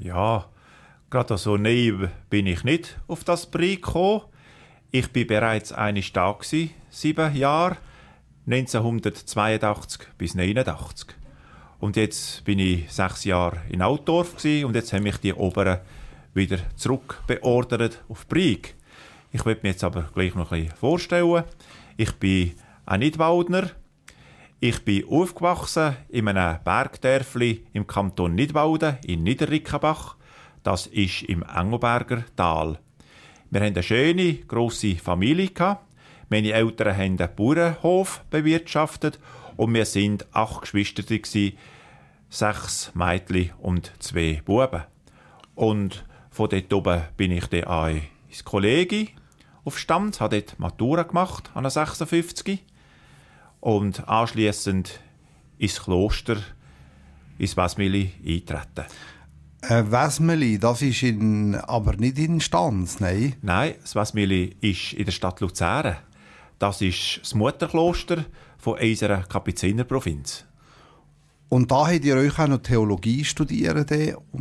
Ja, gerade so naiv bin ich nicht auf das Brieg gekommen. Ich bin bereits eines da gsi, 7 Jahre, 1982 bis 1989. Und jetzt bin ich 6 Jahre in Altdorf gsi und jetzt haben mich die Oberen wieder zurückbeordert auf Brieg. Ich will mir jetzt aber gleich noch ein bisschen vorstellen. Ich bin ein Nidwaldner. Ich bin aufgewachsen in einem Bergdörfli im Kanton Nidwalden in Niederrickenbach. Das ist im Engelberger Tal. Wir hatten eine schöne, grosse Familie. Meine Eltern haben einen Bauernhof bewirtschaftet und wir waren 8 Geschwister, 6 Mädchen und 2 Buben. Und von dort oben bin ich dann auch ins Kollegium auf Stand, habe dort Matura gemacht, an der 56. Und anschliessend ins Kloster, ins Wesmili eintreten. Wesmili, das ist aber nicht in Stanz, nein? Nein, das Wesmili ist in der Stadt Luzern. Das ist das Mutterkloster von unserer Kapuzinerprovinz. Und da habt ihr euch auch noch Theologie studiert?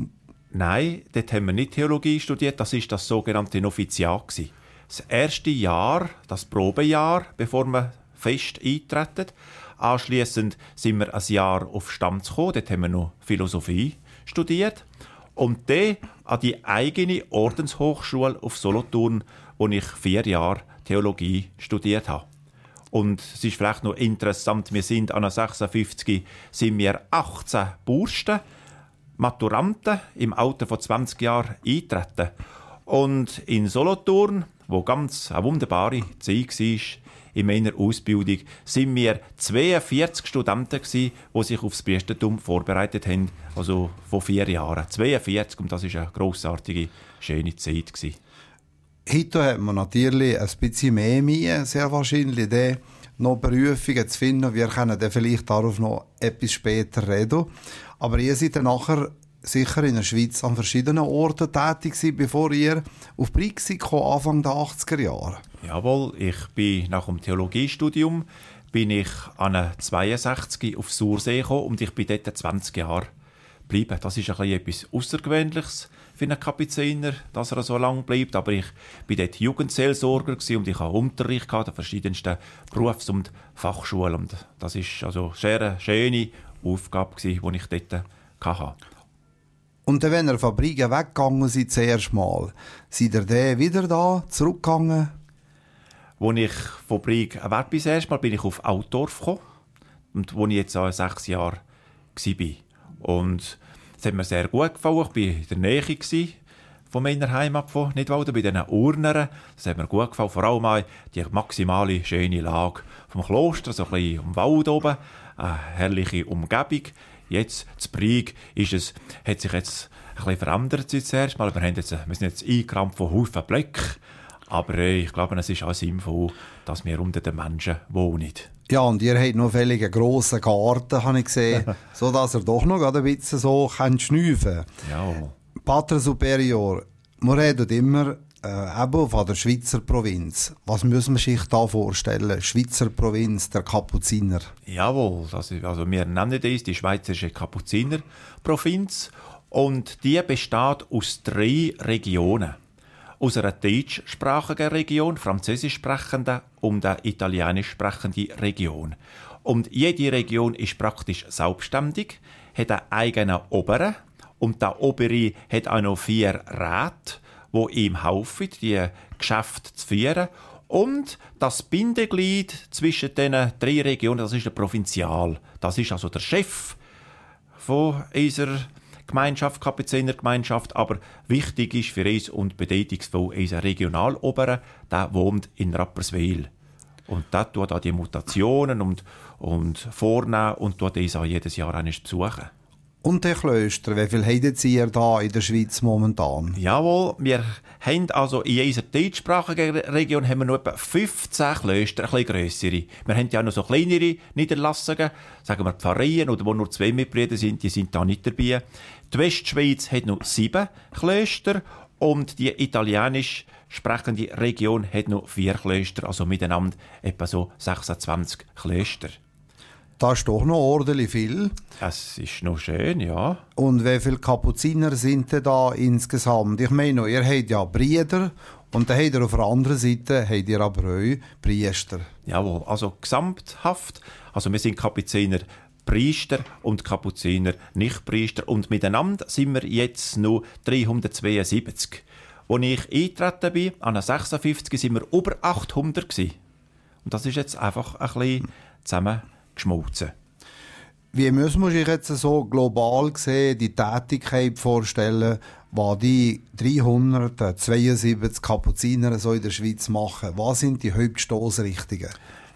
Nein, dort haben wir nicht Theologie studiert, das war das sogenannte Noviziat. Das erste Jahr, das Probejahr, bevor wir fest eintreten. Anschliessend sind wir ein Jahr auf Stamm gekommen, dort haben wir noch Philosophie studiert. Und dann an die eigene Ordenshochschule auf Solothurn, wo ich 4 Jahre Theologie studiert habe. Und es ist vielleicht noch interessant, wir sind an der 56 sind wir 18 Bursten, Maturanten im Alter von 20 Jahren eingetreten. Und in Solothurn, wo ganz eine wunderbare Zeit war, in meiner Ausbildung, sind wir 42 Studenten gsi, die sich aufs Priestertum vorbereitet haben, also von 4 Jahren. 42, und das war eine grossartige, schöne Zeit gsi. Heute hat man natürlich ein bisschen mehr Mühe, sehr wahrscheinlich, noch Berufungen zu finden. Wir können dann vielleicht darauf noch etwas später reden. Aber ihr seid dann nachher sicher in der Schweiz an verschiedenen Orten tätig gewesen, bevor ihr auf Brieg kam, Anfang der 80er Jahre. Jawohl, ich bin nach dem Theologiestudium bin ich an eine 62 auf Sursee gekommen und ich bin dort 20 Jahre geblieben. Das ist etwas Außergewöhnliches für einen Kapuziner, dass er so lange bleibt. Aber ich war dort Jugendseelsorger und ich hatte Unterricht an verschiedensten Berufs- und Fachschulen. Und das war also eine schöne Aufgabe, die ich dort hatte. Und dann, wenn ihr von Briegen weggegangen seid, zuerst mal, seid ihr dann wieder da, zurückgegangen? Als ich von Brieg weg bin, erstmal bin ich auf Altdorf gekommen. Und wo ich jetzt 6 Jahre war. Und es hat mir sehr gut gefallen. Ich war in der Nähe von meiner Heimat, von Nidwalden, bei diesen Urnern. Das hat mir gut gefallen. Vor allem auch die maximale schöne Lage vom Kloster, so ein bisschen im Wald oben. Eine herrliche Umgebung. Jetzt, zu Brieg, hat sich jetzt ein bisschen verändert zuerst mal. Wir sind jetzt eingerammt von Haufen Blöcken. Aber ich glaube, es ist auch sinnvoll, dass wir unter den Menschen wohnen. Ja, und ihr habt noch einen grossen Garten, habe ich gesehen, sodass ihr doch noch ein bisschen so schnüffeln könnt. Ja. Pater Superior, man redet immer eben von der Schweizer Provinz. Was muss man sich da vorstellen? Schweizer Provinz, der Kapuziner. Jawohl, wir nennen das die Schweizerische Kapuzinerprovinz. Und die besteht aus 3 Regionen. Aus einer deutschsprachigen Region, französisch sprechenden und einer italienisch sprechenden Region. Und jede Region ist praktisch selbstständig, hat einen eigenen Oberen und der Obere hat auch noch 4 Räte, die ihm helfen, die Geschäfte zu führen. Und das Bindeglied zwischen diesen 3 Regionen, das ist der Provinzial. Das ist also der Chef von unserer Gemeinschaft, Kapuzinergemeinschaft, aber wichtig ist für uns und bedeutungsvoll unser Regionalobere, der wohnt in Rapperswil. Und der tut auch die Mutationen und vornehmen und tut uns auch jedes Jahr besuchen. Und der Klöster, wie viel habt ihr da in der Schweiz momentan? Jawohl, wir haben also in unserer deutschsprachigen Region haben wir noch etwa 15 Klöster, ein bisschen grössere. Wir haben ja auch noch so kleinere Niederlassungen, sagen wir Pfarreien, oder wo nur 2 Mitbrüder sind, die sind da nicht dabei. Die Westschweiz hat noch 7 Klöster und die italienisch sprechende Region hat noch 4 Klöster, also miteinander etwa so 26 Klöster. Das ist doch noch ordentlich viel. Es ist noch schön, ja. Und wie viele Kapuziner sind denn da insgesamt? Ich meine, ihr habt ja Brüder und dann habt ihr auf der anderen Seite habt ihr aber auch Priester. Jawohl, also gesamthaft. Also wir sind Kapuziner Priester und Kapuziner Nicht-Priester. Und miteinander sind wir jetzt noch 372. Als ich eingetreten bin, an 56, sind wir über 800 gewesen. Und das ist jetzt einfach ein bisschen zusammengeschmolzen. Wie müssen wir sich jetzt so global gesehen die Tätigkeit vorstellen, was die 372 Kapuziner so in der Schweiz machen? Was sind die Hauptstossrichtungen?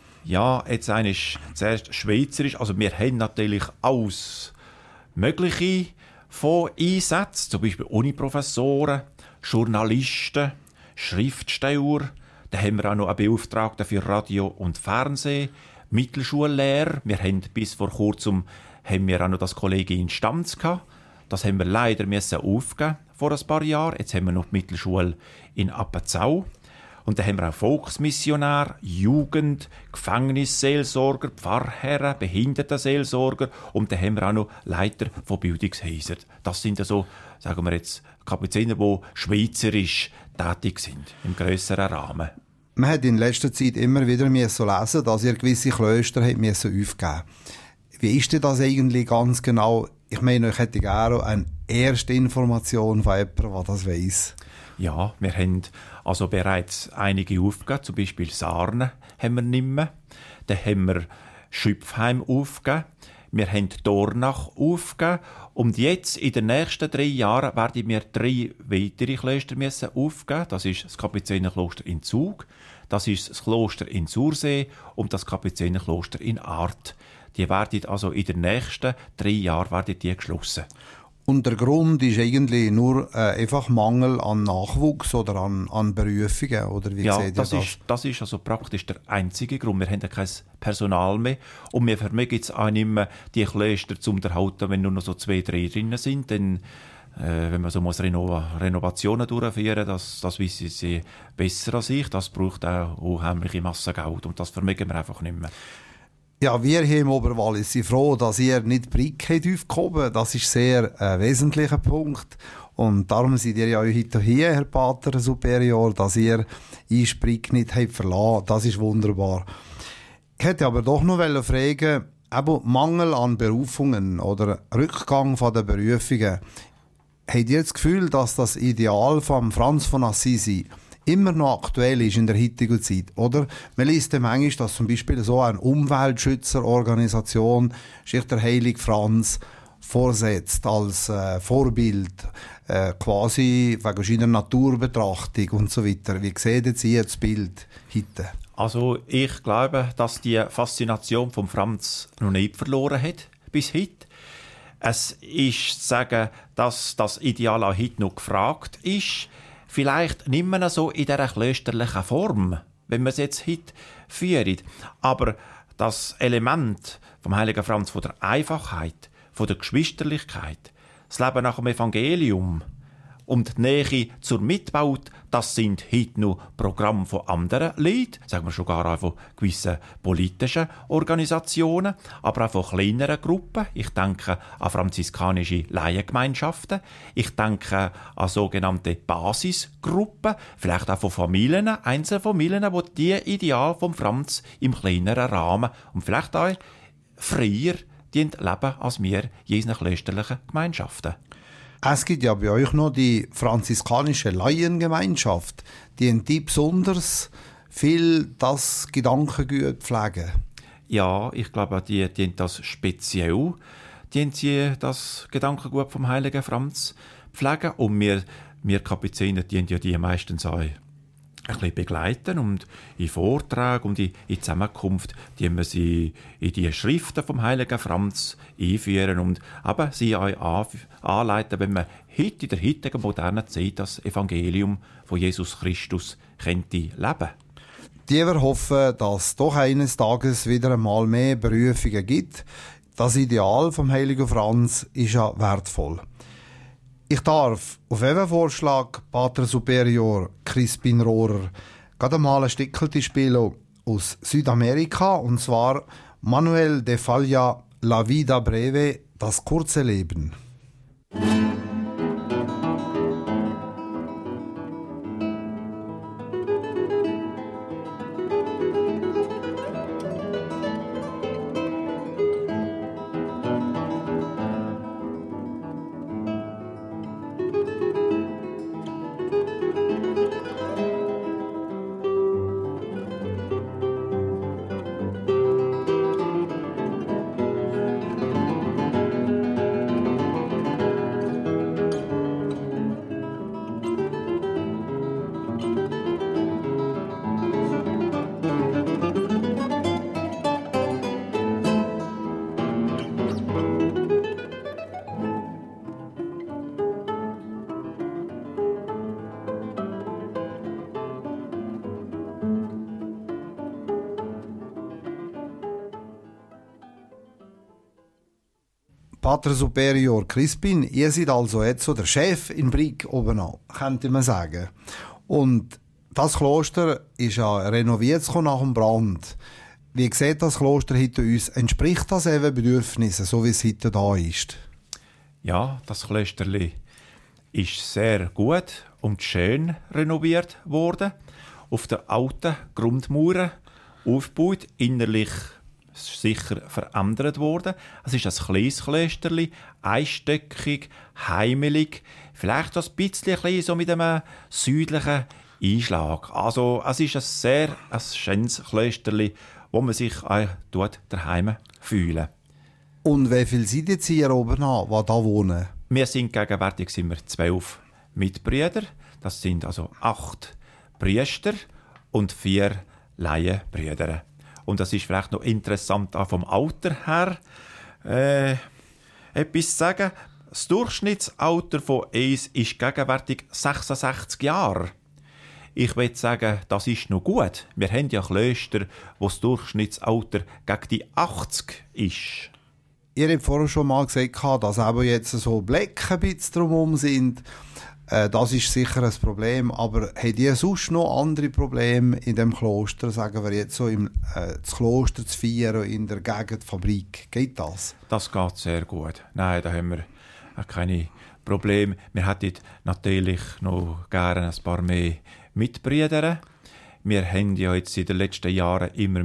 Ja, jetzt eigentlich zuerst schweizerisch. Also wir haben natürlich alles Mögliche von Einsätzen, zum Beispiel Uniprofessoren, Journalisten, Schriftsteller. Dann haben wir auch noch einen Beauftragten für Radio und Fernsehen, Mittelschullehrer. Wir haben bis vor kurzem haben wir auch noch das Kollegium Stanz gehabt. Das haben wir leider aufgeben vor ein paar Jahren. Jetzt haben wir noch die Mittelschule in Appenzell. Und dann haben wir auch Volksmissionär, Jugend, Gefängnisseelsorger, Pfarrherren, Behindertenseelsorger und dann haben wir auch noch Leiter von Bildungshäusern. Das sind also, sagen wir jetzt, Kapuziner, die schweizerisch tätig sind, im grösseren Rahmen. Man hat in letzter Zeit immer wieder lesen, dass ihr gewisse Klöster aufgeben musst. Wie ist denn das eigentlich ganz genau? Ich meine, ich hätte gerne eine erste Information von jemandem, der das weiss. Ja, wir haben also bereits einige aufgegeben, zum Beispiel Sarnen haben wir nicht mehr. Dann haben wir Schüpfheim aufgegeben. Wir haben Dornach aufgegeben. Und jetzt, in den nächsten 3 Jahren, werden wir 3 weitere Klöster aufgeben. Das ist das Kapuzinerkloster in Zug, das ist das Kloster in Sursee und das Kapuzinerkloster in Arth. Die werden also in den nächsten 3 Jahren geschlossen. Und der Grund ist eigentlich nur einfach Mangel an Nachwuchs oder an Berufungen, oder wie seht ihr das? Das ist also praktisch der einzige Grund. Wir haben ja kein Personal mehr und wir vermögen jetzt auch nicht mehr die Klöster zu unterhalten, wenn nur noch so 2, 3 drinnen sind. Denn wenn man so Renovationen durchführen muss, das wissen sie besser als ich. Das braucht auch unheimliche Massen Geld und das vermögen wir einfach nicht mehr. Ja, wir hier im Oberwallis sind froh, dass ihr nicht Brick aufgehoben. Das ist sehr wesentlicher Punkt. Und darum seid ihr ja heute hier, Herr Pater Superior, dass ihr Brick nicht verlassen habt. Das ist wunderbar. Ich hätte aber doch noch fragen, eben Mangel an Berufungen oder Rückgang von den Berufungen. Habt ihr das Gefühl, dass das Ideal von Franz von Assisi immer noch aktuell ist in der heutigen Zeit, oder? Man liest manchmal, dass zum Beispiel so eine Umweltschützerorganisation sich der Heilige Franz vorsetzt als Vorbild, quasi wegen seiner Naturbetrachtung und so weiter. Wie seht ihr das Bild heute? Also ich glaube, dass die Faszination von Franz noch nicht verloren hat bis heute. Es ist zu sagen, dass das Ideal auch heute noch gefragt ist. Vielleicht nicht mehr so in dieser klösterlichen Form, wenn wir es jetzt heute führen. Aber das Element vom Heiligen Franz von der Einfachheit, von der Geschwisterlichkeit, das Leben nach dem Evangelium und die Nähe zur Mitbaut, das sind heute noch Programme von anderen Leuten, sagen wir sogar auch von gewissen politischen Organisationen, aber auch von kleineren Gruppen. Ich denke an franziskanische Laiengemeinschaften. Ich denke an sogenannte Basisgruppen, vielleicht auch von Familien, Einzelfamilien, die die Ideal von Franz im kleineren Rahmen und vielleicht auch freier leben als wir in unseren klösterlichen Gemeinschaften. Es gibt ja bei euch noch die franziskanische Laiengemeinschaft, die besonders viel das Gedankengut pflegen. Ja, ich glaube, die das speziell, die das Gedankengut vom Heiligen Franz pflegen. Und wir Kapuziner, die meistens auch ein bisschen begleiten und in Vorträgen und in Zusammenkunft, die wir sie in die Schriften vom Heiligen Franz einführen und aber sie auch anleiten, wenn man heute in der heutigen modernen Zeit das Evangelium von Jesus Christus könnte leben. Die wir hoffen, dass doch eines Tages wieder einmal mehr Berufungen gibt. Das Ideal vom Heiligen Franz ist ja wertvoll. Ich darf auf Ihren Vorschlag, Pater Superior Crispin Rohrer, gerade mal ein Stückchen spielen aus Südamerika, und zwar Manuel de Falla, La vida breve, das kurze Leben. Pater Superior Crispin, ihr seid also jetzt so der Chef in Brig oben an, könnte man sagen. Und das Kloster ist ja renoviert nach dem Brand. Wie sieht das Kloster heute uns? Entspricht das eben Bedürfnissen, so wie es heute da ist? Ja, das Klösterli ist sehr gut und schön renoviert worden. Auf der alten Grundmauern aufgebaut, innerlich sicher verändert worden. Es ist ein kleines Klösterli, einstöckig, heimelig, vielleicht ein bisschen so mit einem südlichen Einschlag. Also es ist ein schönes Klösterli, wo man sich daheim fühlen. Und wie viel seid jetzt hier oben an, die da wohnen? Wir sind gegenwärtig 12 Mitbrüder. Das sind also 8 Priester und 4 Laienbrüder. Und das ist vielleicht noch interessant, auch vom Alter her etwas zu sagen. Das Durchschnittsalter von uns ist gegenwärtig 66 Jahre. Ich würde sagen, das ist noch gut. Wir haben ja Klöster, wo das Durchschnittsalter gegen die 80 ist. Ihr habt vorher schon mal gesagt, dass eben jetzt so Blecke ein bisschen drumherum sind. Das ist sicher ein Problem. Aber habt ihr sonst noch andere Probleme in dem Kloster? Sagen wir jetzt so, das Kloster zu feiern in der Gegend Fabrik. Geht das? Das geht sehr gut. Nein, da haben wir keine Probleme. Wir hätten natürlich noch gerne ein paar mehr Mitbrüder. Wir haben ja jetzt in den letzten Jahren immer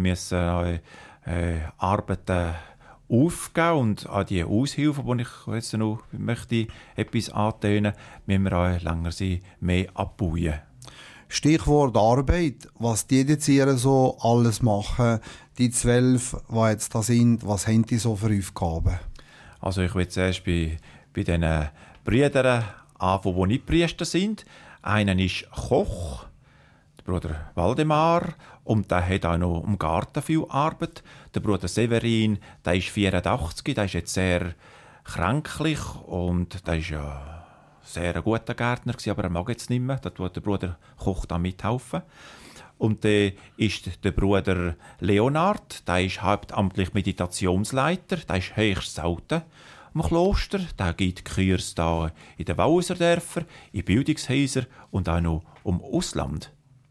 Arbeiten aufgeben und an die Aushilfen, die ich jetzt noch möchte, etwas antönen, müssen wir auch länger mehr abbauen. Stichwort Arbeit. Was die jetzt hier so alles machen, die 12, die jetzt da sind, was haben die so für Aufgaben? Also ich will zuerst bei diesen Brüdern anfangen, die nicht Priester sind. Einer ist Koch, der Bruder Waldemar, und der hat auch noch im Garten viel Arbeit. Der Bruder Severin, der ist 84, der ist jetzt sehr kränklich und der ist ja sehr ein guter Gärtner gewesen, aber er mag jetzt nicht mehr. Da tut der Bruder Koch da mithelfen. Und dann ist der Bruder Leonard, der ist hauptamtlich Meditationsleiter, der ist höchst selten am Kloster. Der gibt Kurs da in den Walliserdörfern, in Bildungshäusern und auch noch im Ausland.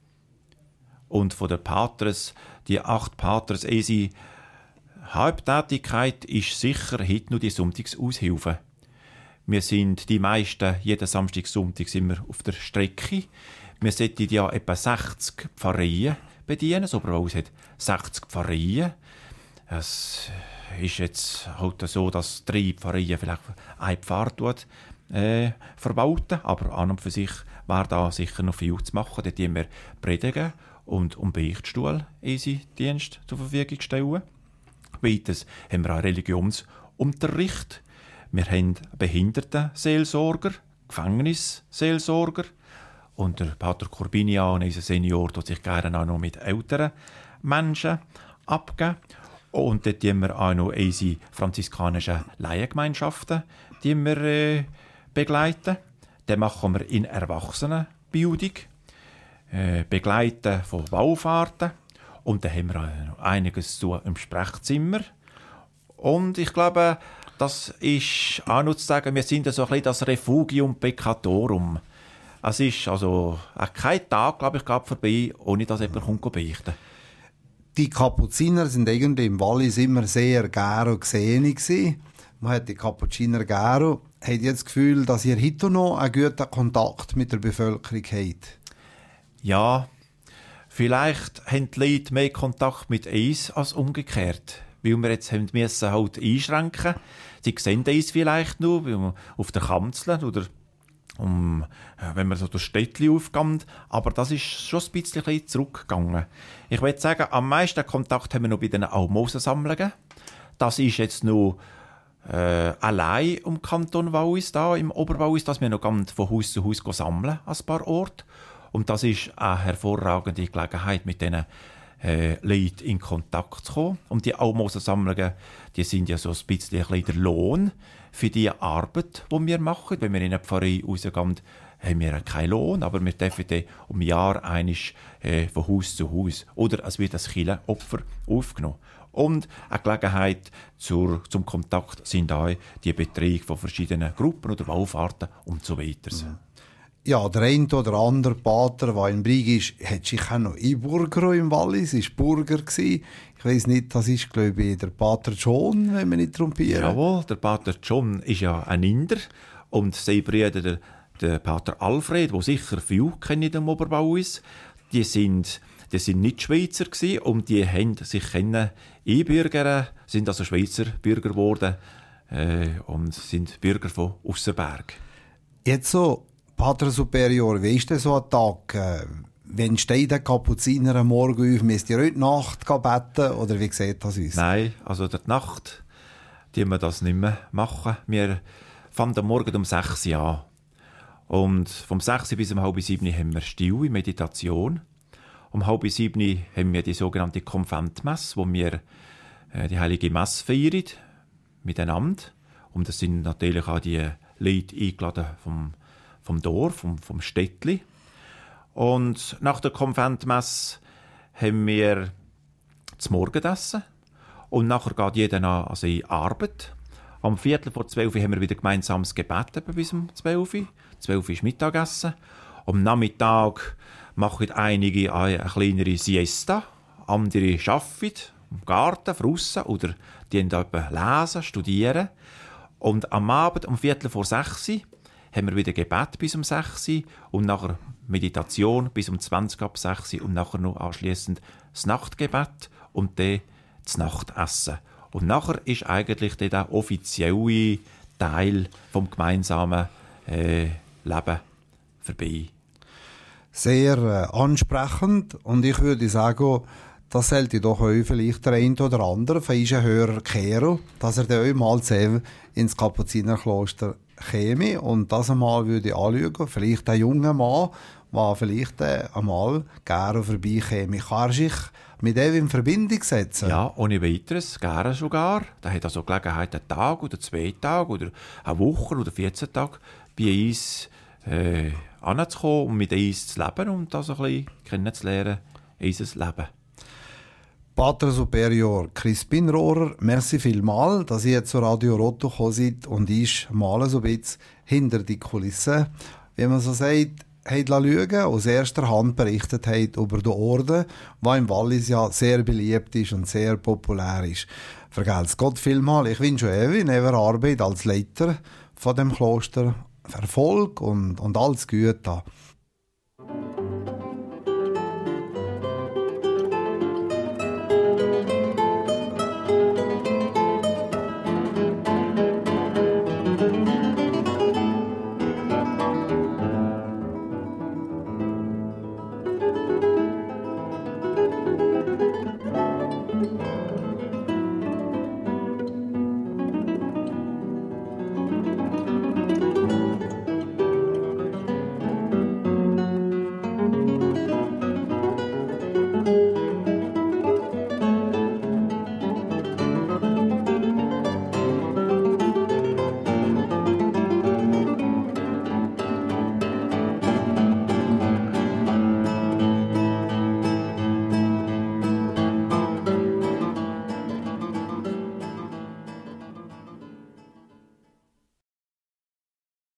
Und von den Patres, die 8 Patres, unsere Haupttätigkeit ist sicher heute noch die Sonntagsaushilfe. Wir sind die meisten, jeden Samstag, Sonntag sind wir auf der Strecke. Wir sollten ja etwa 60 Pfarreien bedienen. Das Oberwallis hat 60 Pfarreien. Es ist jetzt halt so, dass 3 Pfarreien vielleicht ein Pfarr verwalten. Aber an und für sich wäre da sicher noch viel zu machen. Dort müssen wir predigen und um Beichtstuhl unsere Dienste zur Verfügung stellen. Weiters haben wir auch Religionsunterricht. Wir haben Behindertenseelsorger, Gefängnisseelsorger und der Pater Corbinian, unser Senior, tut sich gerne auch noch mit älteren Menschen abgeben. Und dort haben wir auch noch unsere franziskanischen Laiengemeinschaften, die wir begleiten. Dann machen wir in Erwachsenenbildung, begleiten von Wallfahrten. Und dann haben wir auch noch einiges zu im Sprechzimmer. Und ich glaube, das ist auch noch zu sagen, wir sind so ein bisschen das Refugium Peccatorum. Es ist also kein Tag, glaube ich, vorbei, ohne dass jemand beichten kommt. Die Kapuziner sind irgendwie im Wallis immer sehr gerne gesehen gewesen. Man hat die Kapuziner gerne. Habt ihr jetzt das Gefühl, dass ihr heute noch einen guten Kontakt mit der Bevölkerung habt? Ja, vielleicht haben die Leute mehr Kontakt mit uns als umgekehrt. Weil wir jetzt haben müssen halt einschränken. Sie sehen uns vielleicht nur, weil wir auf der Kanzel oder wenn man so durch Städtchen aufgeht. Aber das ist schon ein bisschen zurückgegangen. Ich würde sagen, am meisten Kontakt haben wir noch bei den Almosensammlungen. Das ist jetzt noch allein im Kanton Wallis, da im Oberwallis, dass wir noch von Haus zu Haus sammeln an ein paar Orten. Und das ist eine hervorragende Gelegenheit, mit diesen Leuten in Kontakt zu kommen. Und die Almosensammlungen, die sind ja so ein bisschen der Lohn für die Arbeit, die wir machen. Wenn wir in eine Pfarrei rausgehen, haben wir keinen Lohn, aber wir dürfen dann um Jahr einmal von Haus zu Haus. Oder es wird als Kirchenopfer aufgenommen. Und eine Gelegenheit zum Kontakt sind auch die Betreuung von verschiedenen Gruppen oder Wallfahrten und so weiter. Ja, der eine oder andere Pater, der in Brig ist, hat sich auch noch einbürgert im Wallis, war Burger gewesen. Ich weiss nicht, das ist, glaube ich, der Pater John, wenn wir nicht trompieren. Jawohl, der Pater John ist ja ein Inder und sein Bruder, der Pater Alfred, der sicher viele kennen im Oberwallis, die sind nicht Schweizer gewesen und die haben sich einbürgern, sind also Schweizer Bürger geworden und sind Bürger von Aussenberg. Jetzt so, Pater Superior, wie ist denn so ein Tag? Wenn steht der Kapuziner am Morgen auf, müsst ihr heute Nacht beten oder wie sieht das aus? Nein, also der Nacht, die wir das nicht mehr machen. Wir fangen am Morgen um 6 Uhr an. Und vom 6 Uhr bis um 6:30 haben wir stille Meditation. Um 6:30 haben wir die sogenannte Konventmesse, wo wir die Heilige Messe feiern, miteinander. Und das sind natürlich auch die Leute eingeladen vom Dorf, vom Städtli. Und nach der Konventmesse haben wir das Morgenessen. Und nachher geht jeder an seine Arbeit. Am 11:45 haben wir wieder gemeinsames Gebet bis um 12 Uhr. 12 Uhr ist Mittagessen. Am Nachmittag machen einige eine kleinere Siesta, andere arbeiten im Garten, draussen oder die lesen, studieren. Und am Abend um 5:45 haben wir wieder Gebet bis um 6 Uhr und nachher Meditation bis um 6:20 und nachher noch anschliessend das Nachtgebet und dann das Nachtessen. Und nachher ist eigentlich der offizielle Teil vom gemeinsamen Leben vorbei. Sehr ansprechend und ich würde sagen, das sollte doch auch vielleicht der eine oder andere von unseren Hörern kehren, dass er dann auch mal selber ins Kapuzinerkloster käme und das einmal würde anschauen, vielleicht ein junger Mann, der vielleicht einmal gerne vorbeikäme. Kann er sich mit dem in Verbindung setzen? Ja, ohne weiteres, gerne sogar. Da hat also Gelegenheit, einen Tag oder 2 Tage oder eine Woche oder 14 Tage bei uns anzukommen und mit uns zu leben und das ein bisschen kennenzulernen, unser Leben. Pater Superior Crispin Rohrer, merci vielmals, dass ihr zu Radio Rotto gekommen seid und ich mal so ein bisschen hinter die Kulissen, wie man so sagt, schauen, aus erster Hand berichtet hat über den Orden, der im Wallis ja sehr beliebt ist und sehr populär ist. Vergelt's Gott vielmals. Ich wünsche euch in eurer Arbeit als Leiter von dem Kloster Erfolg und alles Gute.